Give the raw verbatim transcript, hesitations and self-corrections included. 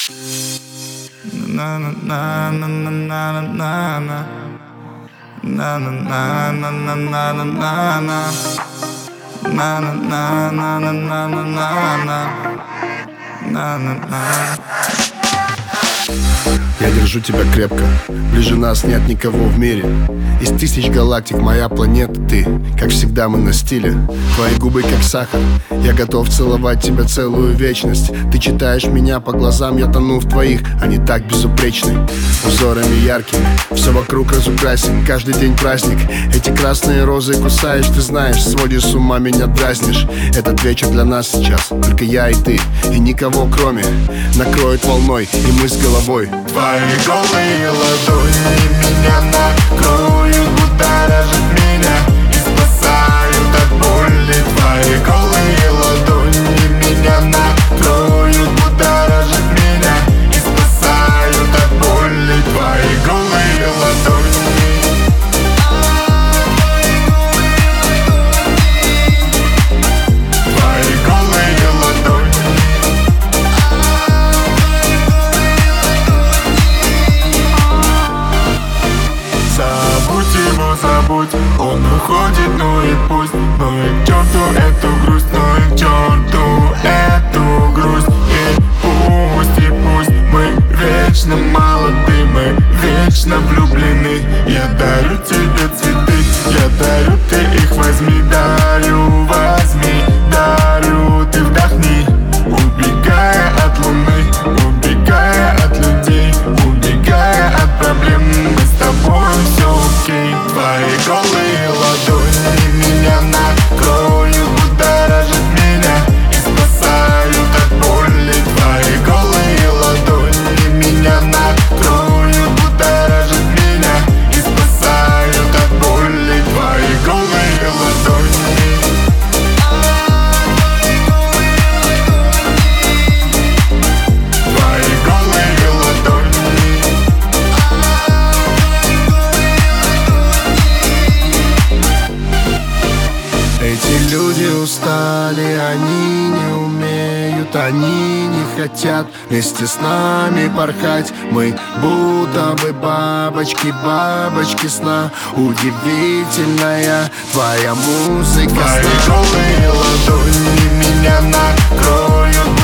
Na na na na na na na na na na na na na na na na na na Na на на на на на на на на на на. Я держу тебя крепко, ближе нас нет никого в мире. Из тысяч галактик моя планета ты. Как всегда мы на стиле, твои губы как сахар. Я готов целовать тебя целую вечность. Ты читаешь меня по глазам, я тону в твоих. Они так безупречны, узорами яркими. Все вокруг разукрасен, каждый день праздник. Эти красные розы кусаешь, ты знаешь, сводишь с ума, меня дразнишь. Этот вечер для нас сейчас, только я и ты. И никого кроме, накроет волной, и мы с головой. Твои голые ладони меня накроют, будоражат меня и спасают от боли. Твои голые ладони меня накроют, будоражат меня и спасают от боли. Твои голые ладони. Твои голые ладони. Забудь его, забудь, он уходит, ну и пусть. Ну и к черту эту грусть, ну и к черту эту грусть. И пусть, и пусть мы вечно молоды, мы вечно влюблены. Я дарю тебе цветы, я дарю, ты их возьми. Дарю, возьми, дарю, ты вдохни. Убегая от луны, убегая от людей, убегая от проблем, мы с тобой все окей. Твои голые ладони меня накроют, будоражат меня и спасают от боли. Твои голые ладони меня накроют, будоражат меня и спасают от боли. Твои голые ладони. Эти люди устали, они не умеют, они не хотят вместе с нами порхать. Мы будто бы бабочки, бабочки сна. Удивительная твоя музыка. Твои голые ладони меня накроют,